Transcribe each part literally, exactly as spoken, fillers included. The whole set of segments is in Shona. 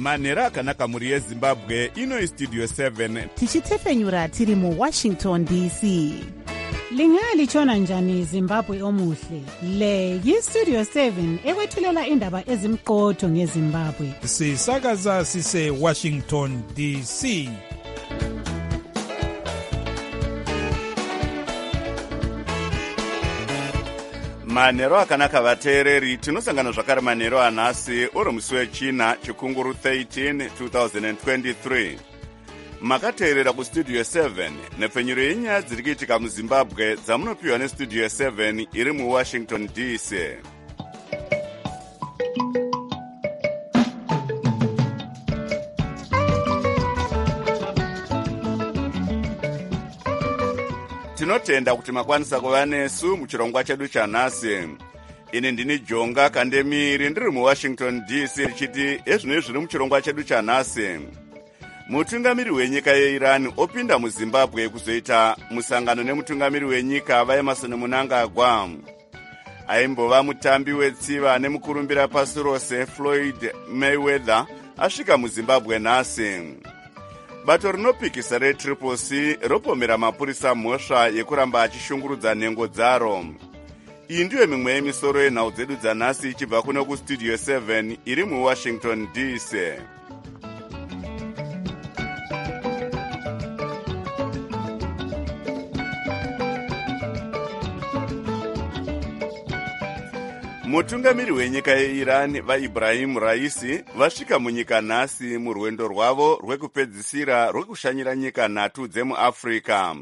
manhero akanaka mhuri yezimbabwe. Ino Studio seven tichitefenyura tiri muWashington D C. Lingalitshona njani Zimbabwe omuhle? Le yiStudio seven ekwethulela indaba ezimqotho ngeZimbabwe. Sisakaza sise Washington D C. manhero akanaka vateereri. Tinosangana zvakare manhero anhasi uri musi wechina chikunguru thirteen twenty twenty-three. Makateerera kuStudio seven nepfenyuro yenyaya dziri kuitika muZimbabwe dzamunopiwa neStudio seven iri muWashington D C. Tinotenda kuti makwanisa kuva nesu muchirongwa chedu chanhasi. Ini ndini Jonga Kandemiri ndiri muWashington D C richiti ezvino zviri muchirongwa chedu chanhasi. Mutungamiri wenyika yeIran opinda muZimbabwe kuzoita musangano nemutungamiri wenyika vaEmerson Mnangagwa. Aimbova mutambi wetsiva nemukurumbira pasi rose Floyd Mayweather asvika muZimbabwe nhasi. Bato rinopikisa reTriple C ropomera mapurisa mhosva yekuramba achishungurudza nhengo dzaro. Iyi ndiyo mimwe yemisoro yenhau dzedu dzanhasi ichibva kuno kuStudio seven iri muWashington D C. Mutungamiri wenyika yeIran vaIbrahim Raisi vasvika munyika nhasi murwendo rwavo rwekupedzisira rwekushanyira nyika nhatu dzemuAfrica.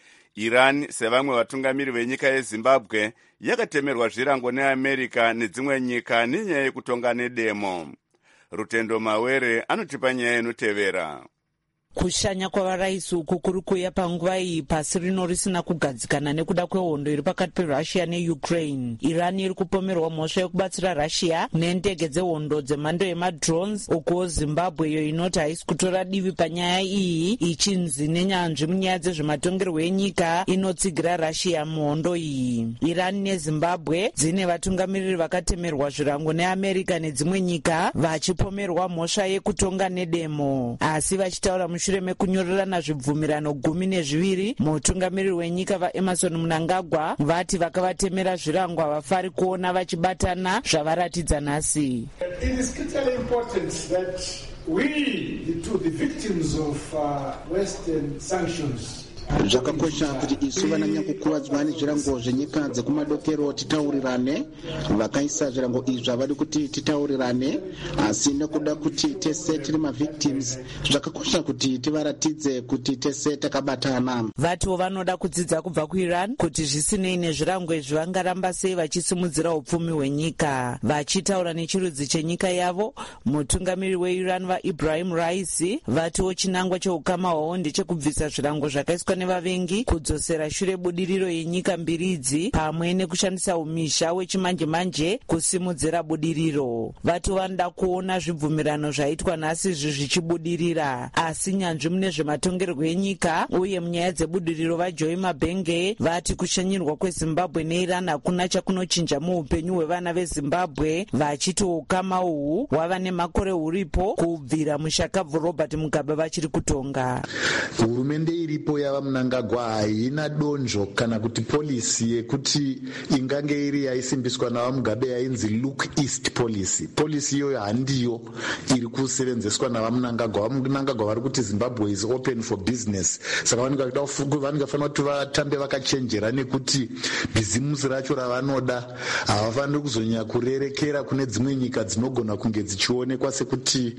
Iran sevamwe vatungamiri venyika yeZimbabwe yakatemerwa zvirango neAmerica nedzimwe nyika nenyaya yekutonga nedemo. Rutendo Mawere anotipa nyaya inotevera. Kushanya kwavaraisi uku kuri kuuya panguva iyi pasi rino risina kugadzikana nekuda kwehondo iri pakati peRussia neUkraine. Iran iri kupomerwa mhosva yekubatsira Russia nendege dzehondo dzemhando yemadrones, uko Zimbabwe iyo inoti haisi kutora divi panyaya iyi ichinzi nenyanzvi munyaya dzezvematongerwo enyika inotsigira Russia muhondo iyi. Iran neZimbabwe dzine vatungamiriri vakatemerwa zvirango neAmerica nedzimwe nyika vachipomerwa mhosva yekutonga nedemo, asi vachitaura mushure mekunyorerana zvibvumirano gumi nezviviri. Mutungamiriri wenyika vaEmerson Mnangagwa vati vakavatemera zvirango havafari kuona vachibatana zvavaratidza nhasi. It is critically important that we, the, two, the victims of uh, Western sanctions, zvakakosha kuti isu vananyakukuvadzwa nezvirango zvenyika dzekumadokero titaurirane. Vakaisa zvirango izvi havadi kuti titaurirane, asi nekuda kuti tese tiri mavictims zvakakosha kuti tivaratidze kuti tese takabatana. Vatiwo vanoda kudzidza kubva kuIran kuti zvisinei nezvirango izvi vangaramba sei vachisimudzira upfumi hwenyika. Vachitaura nechirudzi chenyika yavo, mutungamiri weIran vaIbrahim Raisi vatiwo chinangwa cheukama hwavo ndechekubvisa zvirango zvakaiswa nevavengi, kudzosera shure budiriro yenyika mbiri idzi pamwe nekushandisa umisha wechimanje manje kusimudzira budiriro. Vati vanoda kuona zvibvumirano zvaitwa nhasi izvi zvichibudirira, asi nyanzvi mune zvematongerwo enyika uye munyaya dzebudiriro vaJoy Mabenge vati kushanyirwa kweZimbabwe neIran hakuna chakunochinja muupenyu hwevana veZimbabwe, vachiti ukama uhu hwava nemakore huripo kubvira mushakabvu Robert Mugabe vachiri kutonga. Hurumende iripo yava Mnangagwa haina donzvo kana kuti polisi yekuti ingange iri yaisimbiswa navaMugabe yainzi look east policy. Polisi iyoyo handiyo iri kusevenzeswa navaMnangagwa. VaMnangagwa vari kuti Zimbabwe is open for business. Saka vanongafanira kuti vatambe vakachenjera nekuti bhizimusi racho ravanoda havafaniri kuzonyanya kurerekera kune dzimwe nyika dzinogona kunge dzichionekwa sekuti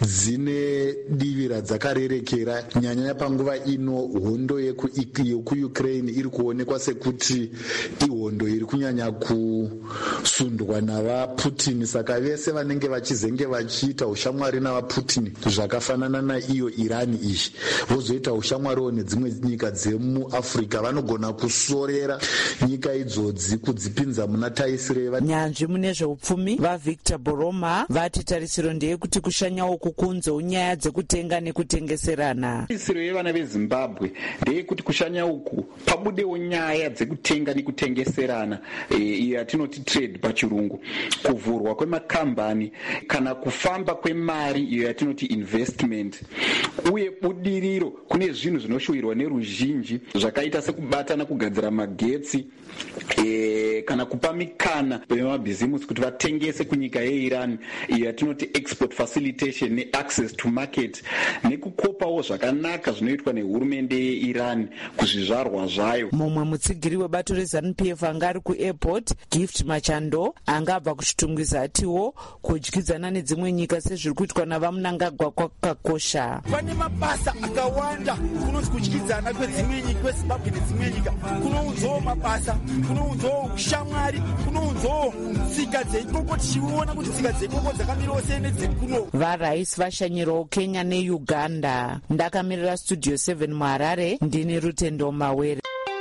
dzine divi radzakarerekera. Nyanyanya panguva ino hondo yekuUkraine iri kuonekwa sekuti ihondo iri kunyanya kusundwa navaPutin. Saka vese vanenge vachizenge vachiita ushamwari navaPutin zvakafanana naiyo Iran iyi vozoita ushamwariwo nedzimwe nyika dzemuAfrica, vanogona kusorera nyika idzodzi kudzipinza muna taisireva. Nyanzvi mune zveupfumi vaVictor Boroma vati tarisiro ndeyekuti kushanyawo kukunze unyaya dzekutenga nekutengeserana. Tarisiro yevana veZimbabwe ndeyekuti kushanya uku pabudewo nyaya dzekutenga nekutengeserana, iyo yatinoti trade pachirungu, kuvhurwa kwemakambani kana kufamba kwemari, iyo yatinoti investment, uye budiriro kune zvinhu zvinoshuvirwa neruzhinji zvakaita sekubatana kugadzira magetsi, e, kana kupa mikana vemabhizimusi kuti vatengese kunyika yeIran, iyo yatinoti export facilitation neaccess to market, nekukopawo zvakanaka zvinoitwa nehurumende yeIran kuzvizvarwa zvayo. Mumwe mutsigiri webato reZANU P F anga ari kuairport, Gift Machando, angabva kuchitungwiza atiwo kudyidzana nedzimwe nyika sezviri kuitwa navamunangagwa kwakakosha. Pane mabasa akawanda kunonzi kudyidzana kwedzimwe nyika, kweZimbabwe nedzimwe nyika, kunounzawo mabasa, kunounzawo ushamwari, kunounzawo tsika dzeikoko, tichiona kuti tsika dzeikoko dzakamirawo sei nedzekuno. Varais vashanyirawo Kenya neUganda. Ndakamirira Studio seven muHarare, ndini Rutendo Mawere.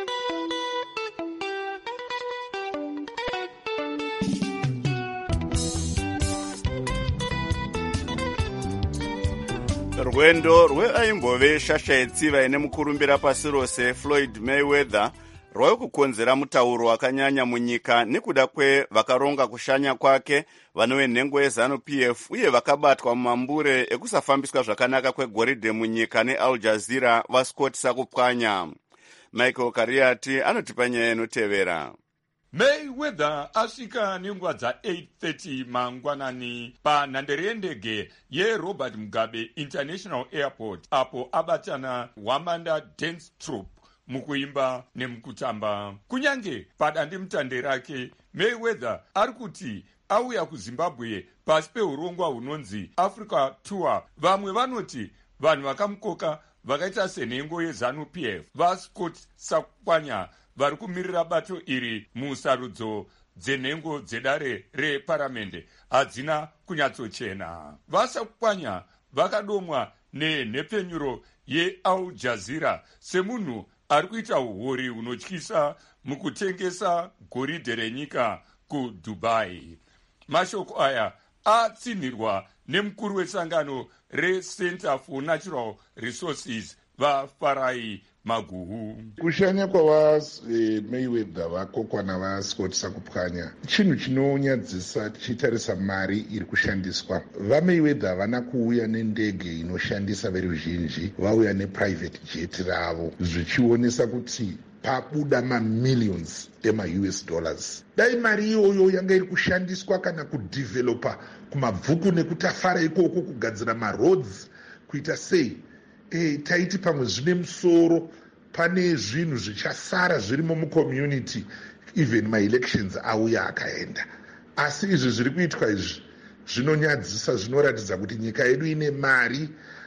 Rwendo rweaimbove shasha yetsiva ine mukurumbira pasi rose Floyd Mayweather rwave kukonzera mutauro wakanyanya munyika nekuda kwevakaronga kushanya kwake vanove nhengo yeZANU P F uye vakabatwa mumambure ekusafambiswa zvakanaka kwegoridhe munyika neAl Jazeera vasikotisa kupwanya. Michael Kariati anotipa nyaya inotevera. Mayweather asvika nenguva dza-eight thirty mangwanani panhandare yendege yeRobert Mugabe International Airport, apo abatana Wamanda Dance Troupe mukuimba nemukutamba. Kunyange padandemutande rake, Mayweather ari kuti auya kuZimbabwe pasi peurongwa hunonzi Africa Tour. Vamwe vanoti vanhu vakamukoka vakaita senhengo yeZANU P F vaScott Sakupanya vari kumirira bato iri musarudzo dzenhengo dzedare reparamende hadzina kunyatsochena. Vasakupanya vakadomwa nenhepfenyuro yeAl Jazeera semunhu ari kuita uhori hunotyisa mukutengesa goridhe renyika kuDubai. Mashoko aya atsinhirwa nemukuru wesangano reCenter for Natural Resources vaFarai Maguhu. Kushanya kwava eh, Mayweather vakokwa navaScott Sakupanya chinhu chinonyadzisa tichitarisa mari iri kushandiswa. VaMayweather havana kuuya nendege inoshandisa veruzhinji, vauya neprivate jet ravo, zvichionesa kuti pabuda mamillions ema-U S dollars. Dai mari iyoyo yanga iri kushandiswa kana kudevelopa kumabvuku nekutafara ikoko kugadzira maroads kuita sei, e, taiti pamwe zvine musoro pane zvinhu zvichasara zvirimo mucommunity, even maelections auya akaenda. Asi izvi zviri kuitwa izvi zvinonyadzisa, zvinoratidza kuti nyika yedu ine mari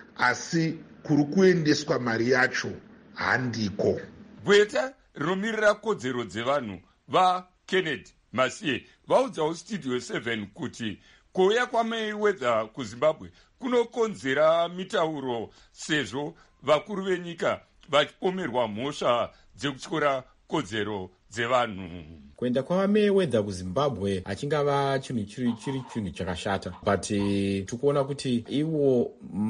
asi kuri kuendeswa mari yacho handiko. Gweta rinomirira kodzero dzevanhu vaKennedy Masiye vaudzawo Studio seven kuti kuuya kwaMayweather kuZimbabwe kunokonzera mitauro sezvo vakuru venyika vachipomerwa mhosva dzekutyora kodzero dzevanhu. Kuenda kwaMayweather kuZimbabwe achingava chinhu chiri chiri chinhu chakashata, but tikuona kuti iwo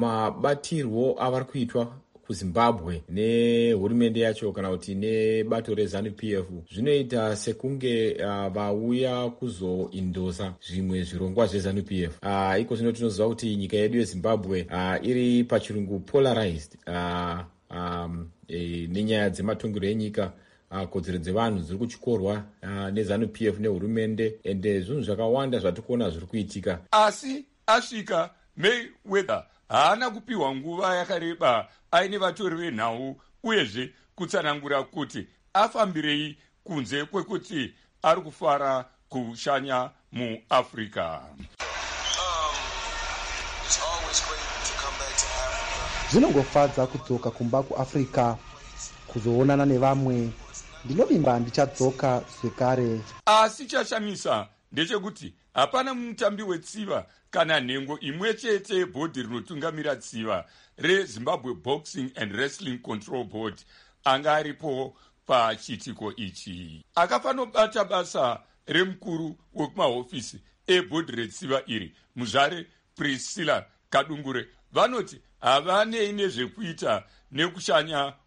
mabatirwo avari kuitwa kuZimbabwe nehurumende yacho kana kuti nebato reZANU P F zvinoita sekunge uh, vauya kuzoindosa zvimwe zvirongwa zveZANU P F. Uh, iko zvino tinoziva kuti nyika yedu yeZimbabwe uh, iri pachirungu polarized uh, um, e, nenyaya dzematongero enyika. Uh, kodzero dzevanhu dziri kuchikorwa uh, neZANU P F nehurumende, ende zvinhu zvakawanda zvatikuona zviri kuitika. Asi asvika Mayweather haana kupiwa nguva yakareba aine vatori venhau uyezve kutsanangura kuti afambirei kunze kwekuti ari kufara kushanya muAfrica. Zvinongofadza kudzoka kumba kuAfrica kuzoonana nevamwe. Ndinovimba ndichadzoka zvekare. Asi chashamisa ndechekuti hapana mutambi wetsiva kana nhengo imwe chete yebhodhi rinotungamira tsiva reZimbabwe Boxing and Wrestling Control Board anga aripo pachiitiko ichi. Akafanobata basa remukuru wekumahofisi ebhodhi retsiva iri, muzvare Priscilla Kadungure, vanoti havanei nezvekuita nekushanya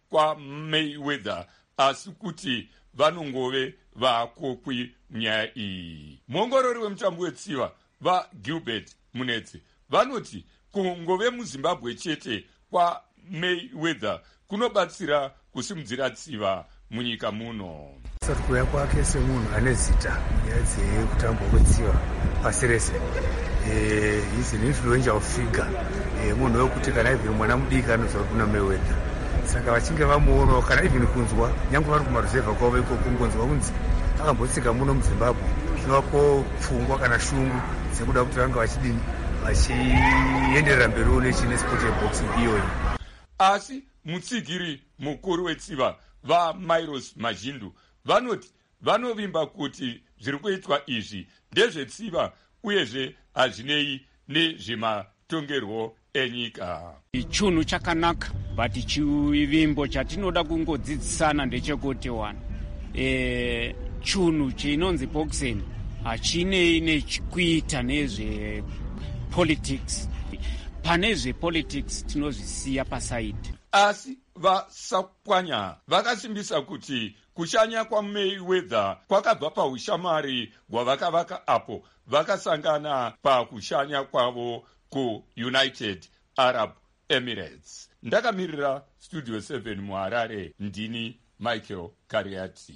kwaMayweather asi kuti vanongove vakokwi munyaya iyi. muongorori wemutambo wetsiva vaGilbert Munetse vanoti kungove muZimbabwe chete kwaMayweather kunobatsira kusimudzira tsiva munyika muno. Sati kuuya kwake semunhu ane zita nyaya dzekutambo kwetsiva pasi rese is an influential figure, munhu wekuti kana even mwana mudiki anoziva kuna Mayweather. Saka vachinge vamuonawo kana even kunzwa nyange vari kumaruzevha kwavo ikoko kungonzwa kunzi akambotsika muno muZimbabwe zvinovako pfungwa kana shungu dzekuda kuti vanga vachidini vachienderera mberiwo nechine sport yeboxing iyoyi. Asi mutsigiri mukuru wetsiva vaMilos Mazhindu vanoti vanovimba kuti zviri kuitwa izvi ndezvetsiva uyezve hazvinei nezvematongerwo enyika. Chunhu chakanaka but chivimbo chatinoda kungodzidzisana ndechekuti one e, chunhu chinonzi boxing hachinei nechikuita nezve politics. Pane zvepolitics tinozvisiya pasaidi. Asi vasakwanya vakasimbisa kuti kushanya kwaMayweather kwakabva paushamwari hwavakavaka apo vakasangana pakushanya kwavo kuUnited Arab Emirates. Ndakamirira Studio seven muHarare, ndini Michael Kariati.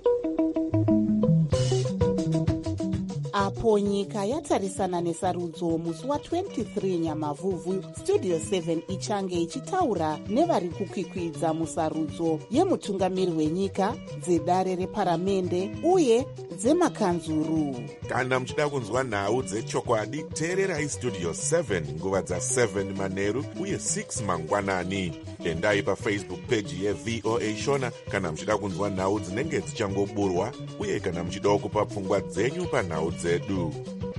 Apo nyika yatarisana nesarudzo musi wa23 Nyamavhuvhu, Studio seven ichange ichitaura nevari kukwikwidza musarudzo yemutungamiri wenyika, dzedare reparamende uye dzemakanzuru. Kana muchida kunzwa nhau dzechokwadi, teererai Studio seven nguva dza7 manheru uye six mangwanani. Endai paFacebook page yeV O A Shona kana muchida kunzwa nhau dzinenge dzichangoburwa uye kana muchida kupa pfungwa dzenyu panhau dzedu.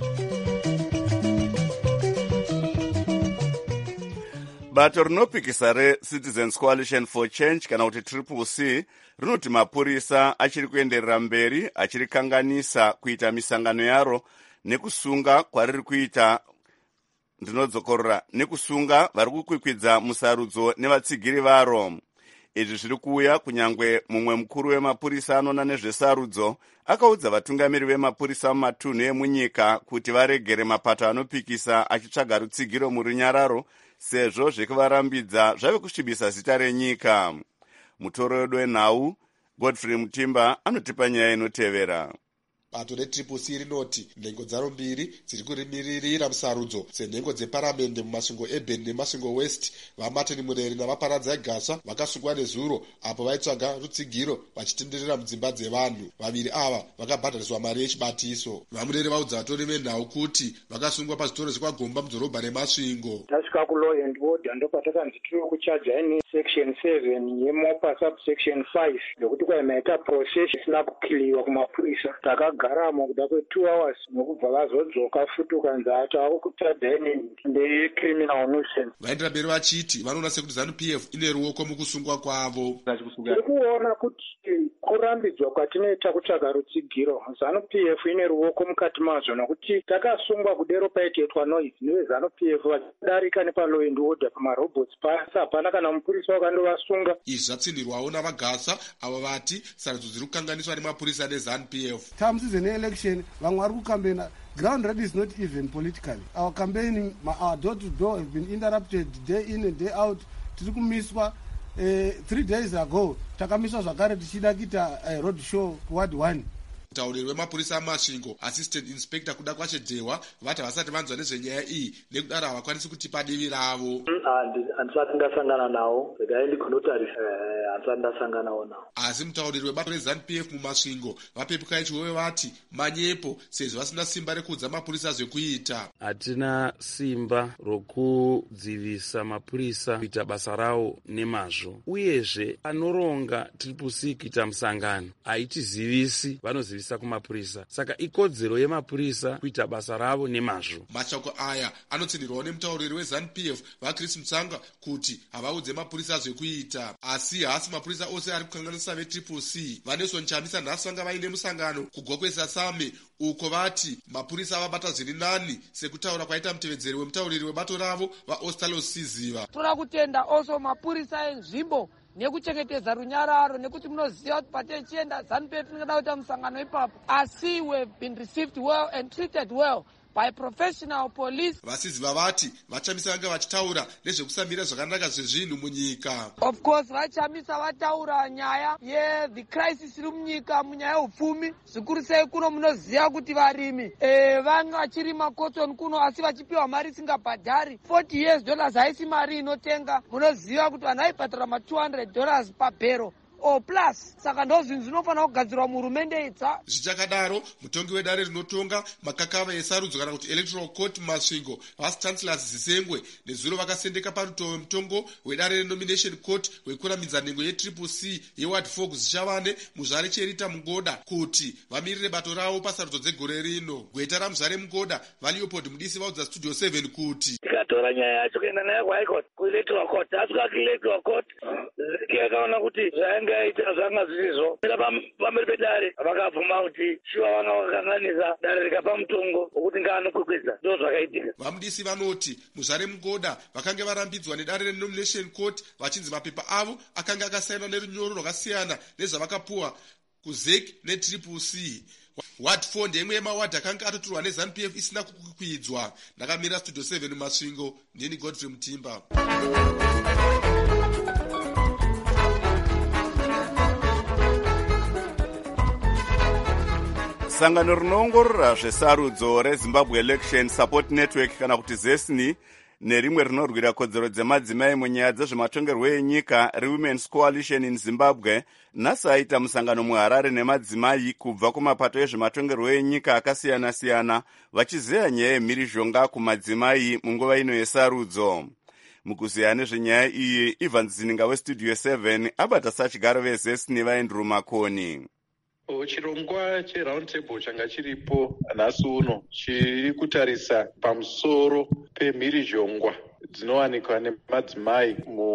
Bato rinopikisa reCitizens Coalition for Change kana kuti Triple C rinoti mapurisa achiri kuenderera mberi achirikanganisa kuita misangano yaro nekusunga kwariri kuita ndinodzokorora nekusunga vari kukwikwidza musarudzo nevatsigiri varo. Izvi zviri kuuya kunyangwe mumwe mukuru wemapurisa anona nezvesarudzo akaudza vatungamiri vemapurisa mumatunhu emunyika kuti varegere mapato anopikisa achitsvaga rutsigiro murunyararo sezvo zvekuvarambidza zvave kusvibisa zita renyika. Mutoro wedu wenhau Godfrey Mutimba anotipa nyaya inotevera. Bato reTriple C rinoti nhengo dzaro mbiri dziri kurimiririra musarudzo senhengo dzeparamende mumasvingo eBeni nemasvingo West. vaMartin Mureri navaparadza Gasa vakasungwa nezuro apo vaitsvaga rutsigiro vachitenderera mudzimba dzevanhu. Vaviri ava vakabhadhariswa mari yechibatiso. VaMureri vaudza vatori venhau kuti vakasungwa pazvitoro zvekwagomba mudhorobha remasvingo. Tasvika kulaw and order ndokwatakanzi tiri kuchaja ini section seven yemopa subsection five ndokuti kwaimaita process isina kukiliwa kumapurisa. Takagaramo kuda kwe2 hours nokubva vazodzoka futi ukanzi ati akukutadha ini ndecriminal nuisance. Vaendera mberi vachiti vanoona sekuti ZANU P F ine ruoko mukusungwa kwavo. Tiri kuona kuti kurambidzwa kwatinoita kutsvaga rutsigiro ZANU P F ine ruoko mukati mazvo nokuti takasungwa kudero paitwa noise neveZANU P F vachidarika nepalaw and order pamarobots pasi hapana kana mupurisa wakandovasunga. Izvi zvatsindirwawo navaGasa ava vati sarudzo dziri kukanganiswa nemapurisa neZANU P F. Time season election vamwe vari kukambena. Ground red is not even politically. Our campaigning, our door to door have been interrupted day in and day out. Tiri kumiswa uh, three days ago takamiswa zvakare tichida kuita uh, road show ward one. Mutauriri wemapurisa amasvingo Assistant Inspector kuda kwache Dewa vati vasati vanzwa nezvenyaya iyi nekudaro havakwanisi kutipa divi ravo. Handisati ndasangana nawo regai ndikunotarisa handisati ndasanganawo nawo. Asi mutauriri webato reZANU P F mumasvingo vapepuka ichiwewe vati manyepo sezvo vasina simba rekuudza mapurisa zvekuita. Hatina simba rokudzivisa mapurisa kuita basa rawo nemazvo uyezve anoronga Triple C kuita musangano haitizivisi vanozivisa kumapurisa. Saka ikodzero yemapurisa kuita basa ravo nemazvo. Mashoko aya anotsindirwawo nemutauriri weZANU P F vaChris Mutsanga kuti havaudze mapurisa zvekuita. Asi hasi mapurisa ose ari kukanganisa veTriple C. Vanelson Chamisa nhasi vanga vaine musangano kugokwesa Same uko vati mapurisa avabata zviri nani sekutaura kwaita mutevedzeri wemutauriri webato ravo vaOstalo Siziva. Toda kutenda also mapurisa enzvimbo nekuchengetedza runyararo, nekuti munoziva kuti patichienda ZANU-P F tinogada kuita musangano ipapo, asi we have been received well and treated well by professional police. Vasizi vavati vachamisa vanga vachitaura nezvekusamira zvakanaka zvezvinhu munyika. Of course vachamisa vataura nyaya ye the crisis iri munyika munyaya yeupfumi, zvikuru sei kuno munoziva kuti varimi eh vanga vachirima cotton kuno asi vachipiwa mari isingabhadhari. forty years dollars haisi mari inotenga. Munoziva kuti vanhu vaibhadhara ma two hundred dollars per barrel o plus. Saka ndo zvinhu zvinofanira kugadzirwa muhurumende idza. Zvichakadaro mutongi wedare rinotonga makakava esarudzo kana kuti electoral court masvingo vice chancellors Zisengwe nezuro vakasendeka paruto mutongo wedare renomination court wekuramidza nhengo yetriple C yeward four kuzichavane muzvare cherita mugoda kuti vamirire bato ravo pasarudzo dzegore rino. Gweta ramuzvare mugoda Leopold Mudisi vaudza Studio seven kuti tikatora nyaya yacho kuenda nayo kuhigh court kuelectoral court asvika kuelectoral court zikaona kuti zvainge aita zvanga zvisizvo mira pamberi pedare vakabvuma kuti shuwa vanga vakakanganisa dare rikapa mutongo wokuti ngaanokwikwidza ndo zvakaitika. Vamudisi vanoti muzvare mugoda vakange varambidzwa nedare renomination court vachinzi mapepa avo akanga akasainwa nerunyoro rwakasiyana nezvavakapuwa kuzek netriple C. Ward four ndemwe yemawadhi akanga atotorwa neZANU-P F isina kukwikwidza. Ndakamira Studio seven masvingo ndini Godfrey Mutimba. Sangano rinoongorora zvesarudzo reZimbabwe Election Support Network kana kuti ZESNI nerimwe rinorwira kodzero dzemadzimai munyaya dzezvematongerwo enyika reWomen's Coalition in Zimbabwe nhasi aita musangano muHarare nemadzimai kubva kumapato ezvematongerwo enyika akasiyana-siyana vachizeya nyaya yemhirizhonga kumadzimai munguva ino yesarudzo. Mukuzeya nezvenyaya iyi Evans Zininga weStudio seven abata sachigaro vezesni vaEndrew Makoni. Chirongwa cheround table changa chiripo nhasi uno chiri kutarisa pamusoro pemhirizhongwa dzinowanikwa nemadzimai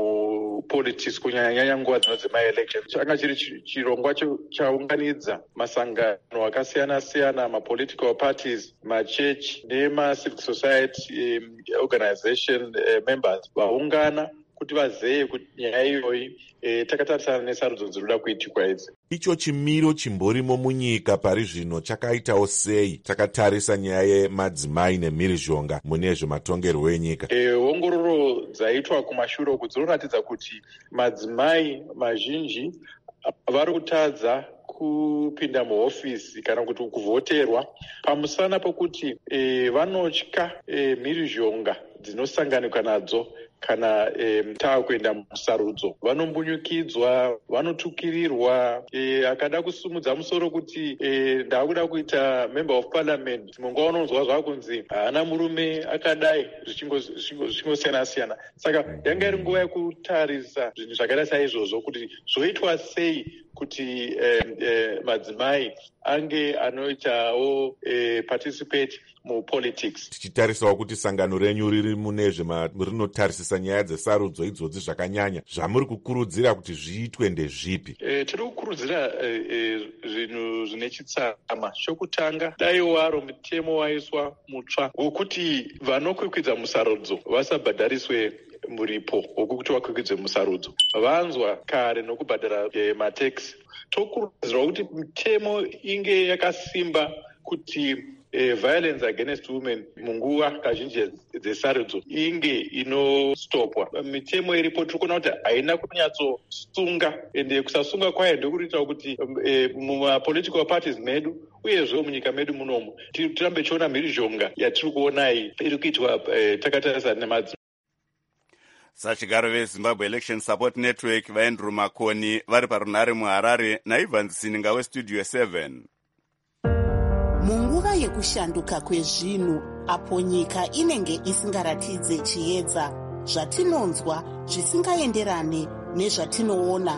mupolitics kunyanya-nyanya nguva dzinodzimai election. Changa chiri chirongwa chaunganidza masangano akasiyana-siyana, mapolitical parties, machechi nemacivil society um, organization uh, members vaungana kuti vazeye kuti nyaya iyoyi e, takatarisana nesarudzo dzinoda kuitikwa idzi. Icho chimiro chimborimo munyika pari zvino chakaitawo sei takatarisa nyaya yemadzimai nemhirizhonga mune zvematongerwo enyika? E, ongororo dzaitwa kumashure uku dzinoratidza kuti madzimai mazhinji vari kutadza kupinda muhofisi kana kuti kuvhoterwa pamusana pokuti e, vanotya e, mhirizhonga dzinosanganikwa nadzo kana e, taa kuenda musarudzo. Vanombunyukidzwa, vanotukirirwa, e, akada kusumudza musoro kuti e, ndakuda kuita member of parliament, munguva unonzwa zvakunzi haana murume akadai zvichingosiyana-siyana. Saka yanga iri nguva yekutarisa zvinhu zvakaita saizvozvo kuti zvoitwa sei kuti eh, eh, madzimai ange anoitawo eh, participate mupolitics. Tichitarisawo kuti sangano renyu riri mune rinotarisisa nyaya dzesarudzo idzodzi zvakanyanya zvamuri kukurudzira kuti zviitwe ndezvipi? E, tiri kukurudzira zvinhu e, zvine chitsama. Chokutanga, dai waro mutemo waiswa mutsva wokuti vanokwikwidza musarudzo vasabhadhariswe muripo wokuti vakwikwidze musarudzo. Vanzwa kare nokubhadhara e, matax. Tokurudzirwa kuti mitemo inge yakasimba kuti eh, violence against women munguva kazhinji dzesarudzo inge inostopwa. Mitemo iripo tiri kuona kuti haina kunyatsosunga, ende kusasunga kwayo ndokuriitawo kuti eh, mumapolitical parties medu uyezve munyika medu munomu tirambe tichiona mhirizhonga yatiri kuona iyi iri kuitwa eh, takatarisa nemadzimai. Sachigaro veZimbabwe Election Support Network vaEndrew Makoni vari parunhare muHarare naIvans Zininga weStudio seven. Munguva yekushanduka kwezvinhu apo nyika inenge isingaratidze chiedza zvatinonzwa zvisingaenderane nezvatinoona,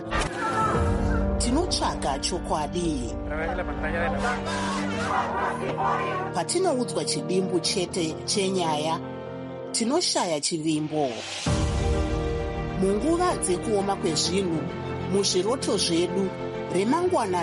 tinotsvaga chokwadi. Patinoudzwa chidimbu chete chenyaya, tinoshaya chivimbo. Munguva dzekuoma kwezvinhu, muzviroto zvedu, remangwana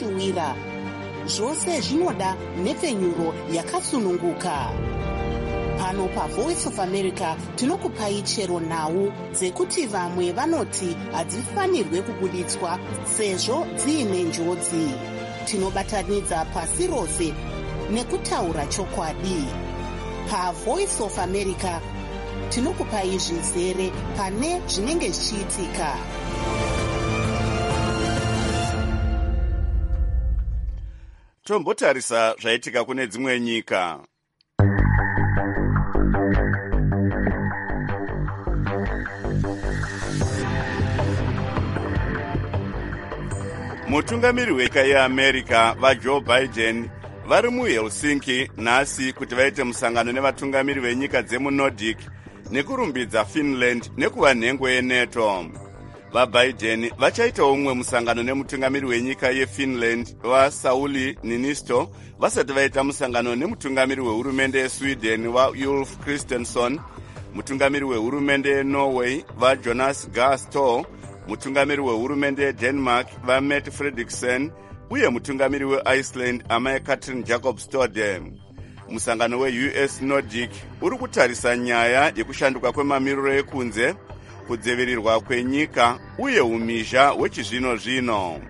ratinoshuwira, zvose zvinoda nhepfenyuro yakasununguka. pano pavoice of america tinokupai chero nhau dzekuti vamwe vanoti hadzifanirwe kubuditswa sezvo dziine njodzi. Tinobatanidza pasi rose nekutaura chokwadi. PaVoice of America tinokupai zvizere pane zvinenge zvichiitika. Tombotarisa zvaitika kune dzimwe nyika. Mutungamiri wenyika yeAmerica vaJoe Biden vari muHelsinki nhasi kuti vaite musangano nevatungamiri venyika dzemuNordic nekurumbidza Finland nekuva nhengo yeNATO. VaBiden vachaitawo umwe musangano nemutungamiri wenyika yeFinland vaSauli Niinisto vasati vaita musangano nemutungamiri wehurumende yeSweden vaUlf Kristersson, mutungamiri wehurumende yeNorway vaJonas Gahr Store, mutungamiri wehurumende yeDenmark vaMette Frederiksen uye mutungamiri weIceland amai Katrin Jacob Stode. Musangano weU S Nordic uri kutarisa nyaya yekushanduka kwemamiriro ekunze, kudzivirirwa kwenyika uye umhizha hwechizvino zvino.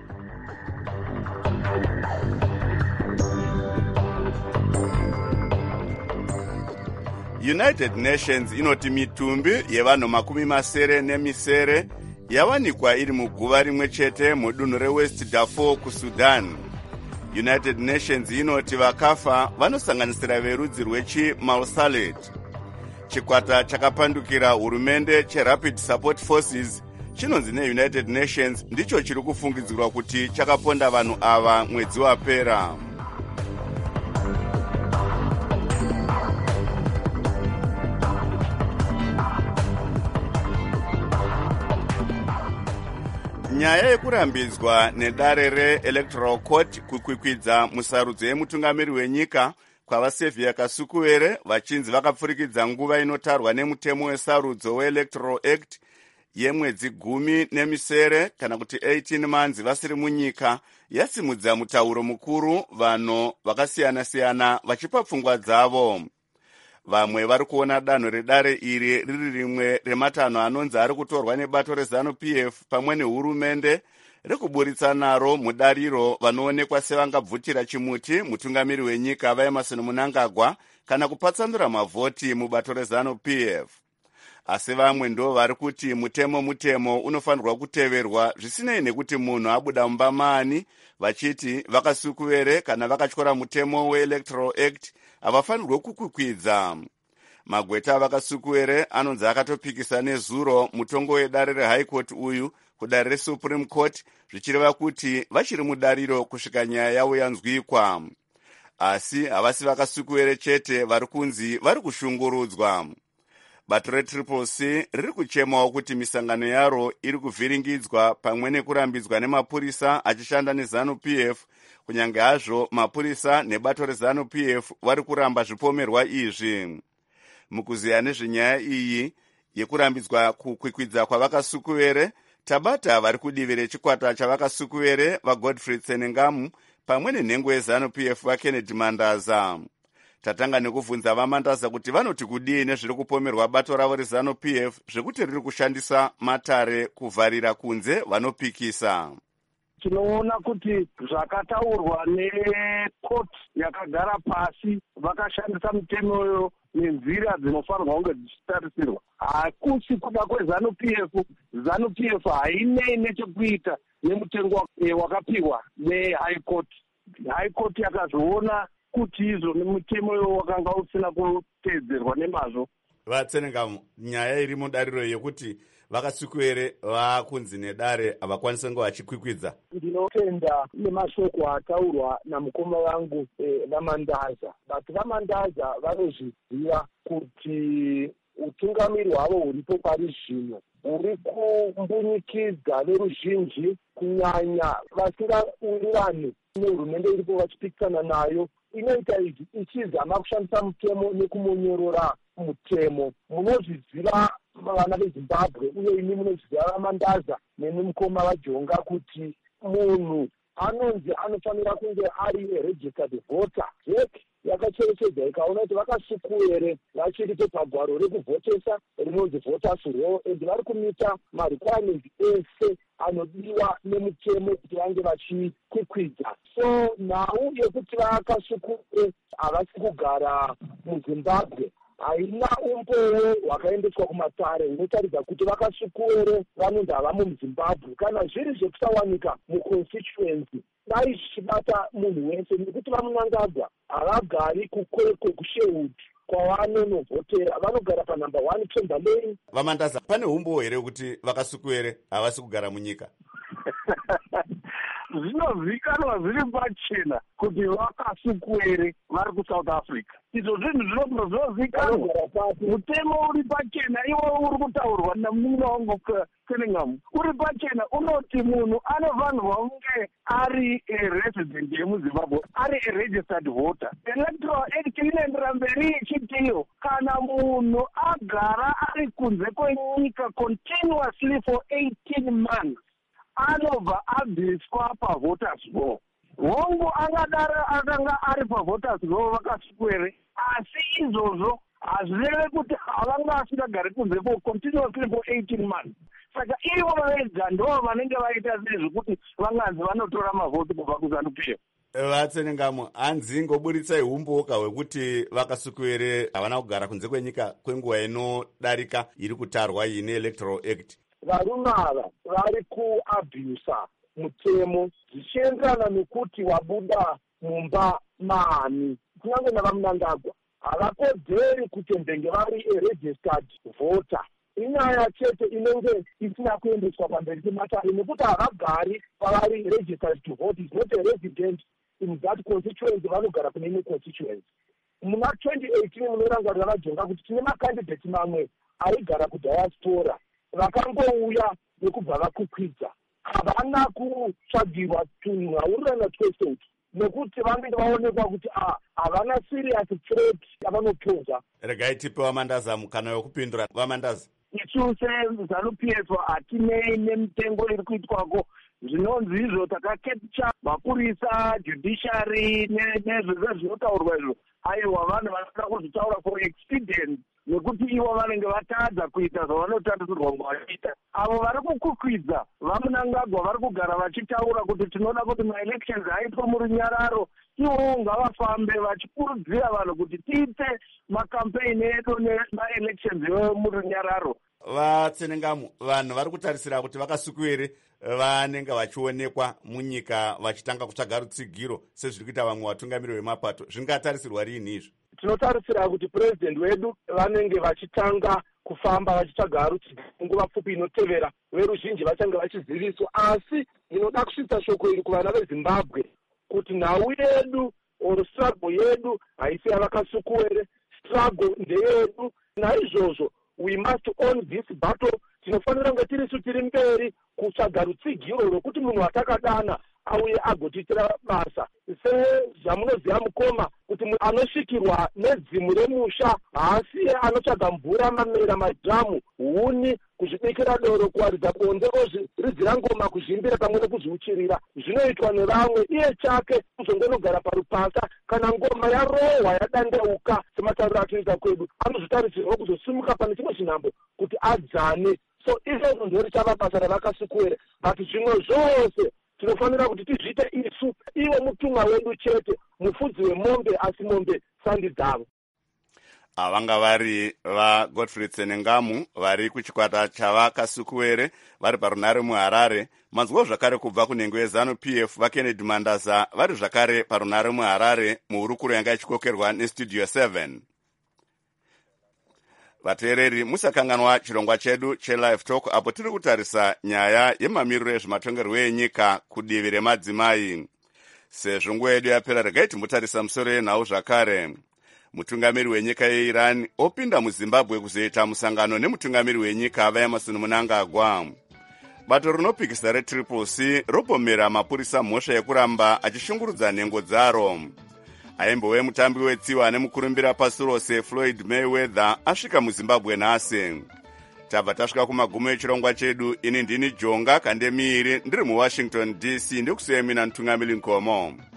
United Nations inoti mitumbi yevanhu makumi masere nemisere yavanikwa iri muguva rimwe chete mudunhu reWest Darfur kuSudan. United Nations inoti vakafa vanosanganisira verudzi rwechiMausalet. Chikwata chakapandukira hurumende cheRapid Support Forces chinonzi neUnited Nations ndicho chiri kufungidzirwa kuti chakaponda vanhu ava mwedzi wapera. Nyaya yekurambidzwa nedare reElectoral Court kukwikwidza musarudzo yemutungamiri wenyika kwavaSevia Kasukuwere vachinzi vakapfurikidza nguva inotarwa nemutemo wesarudzo weElectoral Act yemwedzi gumi nemisere kana kuti eighteen months vasiri munyika yasimudza mutauro mukuru vanhu vakasiyana-siyana vachipa pfungwa dzavo. Vamwe vari kuona danho redare iri riri rimwe rematanho anonzi ari kutorwa nebato reZANU-P F pamwe nehurumende rekuburitsa naro mudariro vanoonekwa sevangabvutira chimuti mutungamiri wenyika vaEmerson Mnangagwa kana kupatsanura mavhoti mubato reZANU-P F. Asi vamwe ndo vari kuti mutemo mutemo unofanirwa kuteverwa zvisinei nekuti munhu abuda mumba maani, vachiti vakasukuwere kana vakatyora mutemo weElectoral Act havafanirwe kukwikwidza. Magweta vakasukuwere anonzi akatopikisa nezuro mutongo wedare reHigh Court uyu kudare reSupreme Court zvichireva kuti vachiri mudariro kusvika nyaya yavo yanzwikwa. Asi havasi vakasukuwere chete vari kunzi vari kushungurudzwa. Bato reTriple C riri kuchemawo kuti misangano yaro iri kuvhiringidzwa pamwe nekurambidzwa nemapurisa achishanda neZANU-P F, kunyange hazvo mapurisa nebato reZANU-P F vari kuramba zvipomerwa izvi. Mukuziya nezvenyaya iyi yekurambidzwa kukwikwidza kwavakasukuwere, tabata vari kudivi rechikwata chavakasukuwere vaGodfrey Tsenengamu pamwe nenhengo yeZANU-P F vaKennedy Mandaza. Tatanga nekuvunza vaMandaza kuti vanoti kudii nezviri kupomerwa bato ravo reZANU-P F zvekuti riri kushandisa matare kuvharira kunze vanopikisa. Tinoona kuti zvakataurwa nekoti yakagara pasi vakashandisa mutemo uyo nenzira dzinofanirwa kunge dzichitarisirwa. Hakusi kuda kweZANU-P F. ZANU-P F hainei nechekuita nemutengo wakapiwa neHigh Court. High Court yakazoona kuti izvo nemutemo uyo wakanga usina kuteedzerwa nemazvo. Vatsenengamu, nyaya iri mudariro yekuti vakasukuwere vakunzi nedare havakwanisa kunge vachikwikwidza. Ndinotenda nemashoko ataurwa namukoma vangu vaMandaza. Vati vaMandaza vanozviziva kuti utungamiri hwavo huripo pari zvino huri kumbunyikidza veruzhinji kunyanya vasingawirirani nehurumende iripo vachipikisana nayo. Inoita izvi ichizama kushandisa mutemo nekumonyorora mutemo. Munozviziva vana veZimbabwe uye ini munozviziva vaMandaza nemi mukoma vaJonga kuti munhu anonzi anofanira kunge ari registered voter. Jeki yakacherechedza ikaona kuti vakasukuere vachiripo pagwaro rekuvhotesa rinonzi voters law, and vari kumita marequirements ese anodiwa nemutemo kuti vange vachikwikwidza. So nhau yekuti vakasukuere havasi kugara muzimbabwe haina umbowo hwakaendeswa kumatare hunotaridza kuti vakasukuere vanonzi havamo muzimbabwe. Kana zviri zvekusawanika muconstituency dai zvichibata munhu wese, nekuti vamunangagwa havagari kukwekwe kushewood kwavanonovhotera, vanogara panumber one Pemba Lane. Vamandaza, pane umbowo here kuti vakasukuere havasi kugara munyika? Zvinozikanwa zviri pachena kuti vakasukuere vari kuSouth Africa. Izvo zvinhu zvinozikanwa, mutemo uri pachena. Iwo uri kutaurwa namunhu wangu Cunningham uri pachena, unoti munhu anofanirwa kunge ari resident yemuZimbabwe, ari registered voter. Electoral Act inoendera mberi ichitiyo kana munhu agara ari kunze kwenyika continuously for eighteen months anobva abviswa pavoters law. Hongu angadaro akanga ari pavoters law vakasukuere, asi izvozvo hazvireve kuti havanga asingagari kunze for continuously for eighteen months. Saka ivo vega ndo vanenge vaita sezvekuti vanganzi vanotora mavhoti kubva kuZANU-P F. Vatsenengamo, hanzi ngoburitsai umboka hwekuti vakasukuere havana kugara kunze kwenyika kwenguva inodarika iri kutarwa ine Electoral Act. Varume ava vari kuabhusa mutemo zvichienderana nekuti wabuda mumba maani. Kunyange navamunangagwa havakodzeri kutendenge vari registered voter. Inyaya chete inenge isina kuendeswa pamberi pematare nekuti havagari pavari registered to vote, is not a resident in that constituency, vanogara kune imwe constituency. Muna twenty eighteen munorangarira vajonga kuti tine makandidate mamwe aigara kudiaspora vakangouya nekubva vakukwidza, havana kutsvagirwa tunhaurirana twese nekuti vanenge vaonekwa kuti havana serious threat yavanopoza. Regai tipe Vamandaza mukana wekupindura. Vamandaza, isu seZANU-P F hatinei nemitengo iri kuitwako zvinonzi izvo takakepcha mapurisa, judiciary nezvese zvinotaurwa izvo. Aiwa vanhu vanoda kuzvitaura for expedient nekuti ivo vanenge vatadza kuita zvavanotarisirwa kuvaita. Avo vari kukukwidza vamunangagwa vari kugara vachitaura kuti tinoda kuti maelections aitwe murunyararo. Ivo ngavafambe vachikurudzira vanhu kuti tiite makampeini edu nemaelections emurunyararo. Vatsenengamo, vanhu vari kutarisira kuti vakasukuere vanenge vachionekwa munyika vachitanga kutsvaga rutsigiro sezviri kuita vamwe vatungamiriri vemapato. Zvingatarisirwa riini izvi? Tinotarisira kuti president wedu vanenge vachitanga kufamba vachitsvaga rutsigiro nguva pfupi inotevera. Veruzhinji vachange vachiziviswa, asi inoda kusvitsa shoko iri kuvana veZimbabwe kuti nhau yedu or struggle yedu haisi yavakasukuere, struggle ndeyedu. Naizvozvo we must own this battle. Tinofanira kunge tirisu tiri mberi kutsvaga rutsigiro rwekuti munhu watakadana auye agotiitira basa. Sezvamunoziva mukoma kuti munhu anosvikirwa nedzimu remusha haasi anotsvaga mvura, mamera, madhamu, huni, kuzvibikira doro, kuwaridza bonde, ozviridzira ngoma, kuzvimbira pamwe nekuzviuchirira. Zvinoitwa nevamwe. Iye chake kuzongonogara parupasa kana ngoma yarohwa yadandauka sematariro atoita kwedu, anozvitarisirwa kuzosimuka pane chimwe chinhambo kuti adzane. So izvozvo ndo richava basa ravakasukuere, but zvimwe zvose tinofanira kuti tizviite isu. Iwe mutumwa wedu chete, mufudzi wemombe, asi mombe sandi dzavo. Avanga vari vaGodfrey Tsenengamu vari kuchikwata chavakasukuere vari parunare muHarare. Manzwa zvakare kubva kunhengo yeZANU-P F vaKennedy Mandaza vari zvakare parunare muHarare muhurukuro yanga ichikokerwa neStudio seven. Vateereri, musakanganwa chirongwa chedu cheLive Talk apo tiri kutarisa nyaya yemamiriro ezvematongerwo enyika kudivi remadzimai. Sezvo nguva yedu yapera, regai timbotarisa musoro yenhau zvakare. Mutungamiri wenyika yeIran opinda muZimbabwe kuzoita musangano nemutungamiri wenyika vaEmerson Mnangagwa. Bato rinopikisa reTriple C robhomera mapurisa mhosva yekuramba achishungurudza nhengo dzaro. Aimbove mutambi wetsiwa nemukurumbira pasi rose Floyd Mayweather asvika muZimbabwe nhasi. Tabva tasvika kumagumo echirongwa chedu. Ini ndini Jonga Kandemiri ndiri muWashington D C, ndikusiyemina Ntungamiri Nkomo.